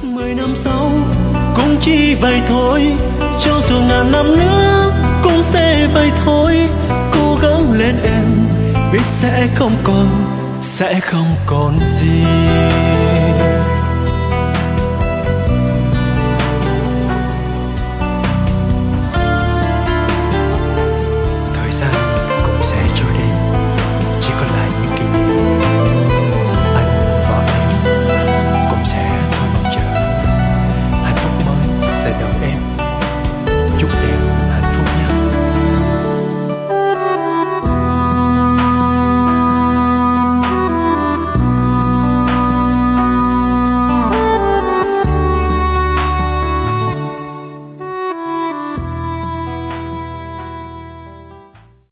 10 năm sau cũng chỉ vậy thôi, cho dù ngàn năm nữa cũng sẽ vậy thôi. Cố gắng lên em, biết sẽ không còn gì.